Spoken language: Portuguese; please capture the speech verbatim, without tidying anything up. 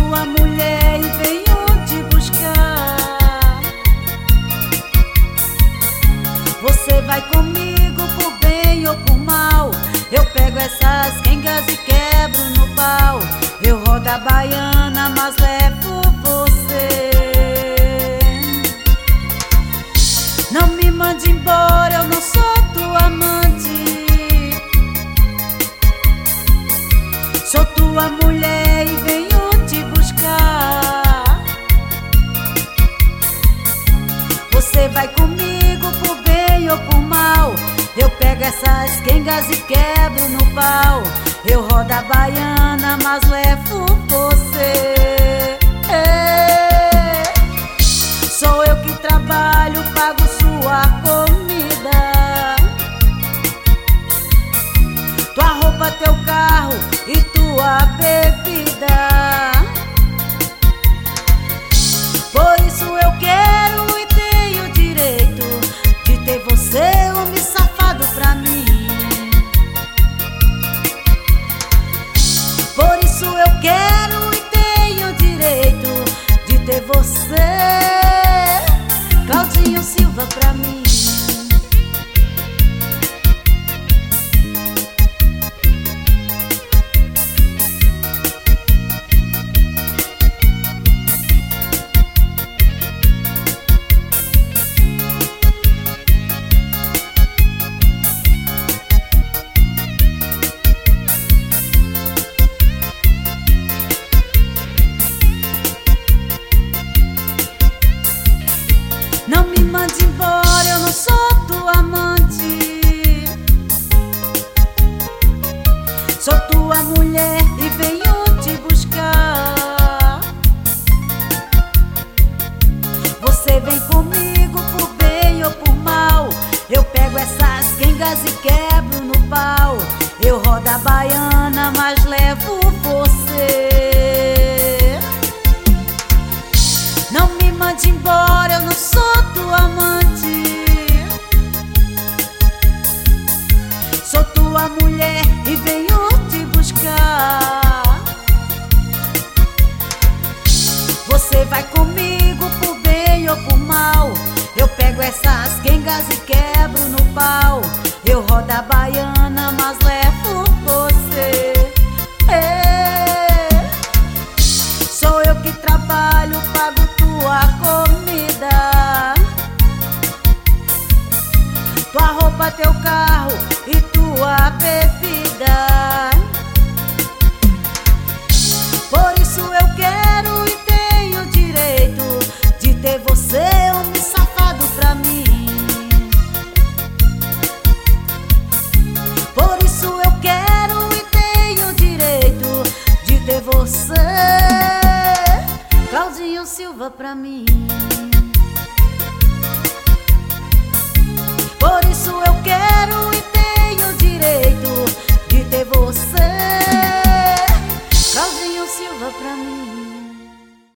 tua mulher e venho te buscar. Você vai comigo por bem ou por mal. Eu pego essas quengas e quebro no pau. Eu rodo a baiana, mas levo você. Não me mande embora, eu não sou tua amante. Sou tua mulher e venho te buscar. Você vai comigo por bem ou por mal. Eu pego essas quengas e quebro no pau. Eu rodo a baiana, mas levo você. É. Sou eu que trabalho, pago sua comida, tua roupa, teu carro e tua bebida. Por isso eu quero e tenho direito de ter você, homem safado, pra mim. Por isso eu quero e tenho direito de ter você, Claudinho Silva, pra mim. Não me mande embora, eu não sou tua amante. Sou tua mulher e venho te buscar. Você vem comigo por bem ou por mal. Eu pego essas quengas e quebro no pau. Eu rodo a baiana, mas levo você. Não me mande embora, eu não sou tua amante. Sou tua mulher e venho te buscar. Você vai comigo por bem ou por mal. Eu pego essas quengas e quebro no pau. Eu rodo a baiana, mas levo você. É. Sou eu que trabalho, pago tua comida, tua roupa, teu carro e tua bebida. Por isso eu quero e tenho direito de ter você, homem safado, pra mim. Por isso eu quero e tenho direito de ter você, Claudinho Silva, pra mim. Por isso eu quero e tenho direito de ter você, Claudinho Silva, pra mim.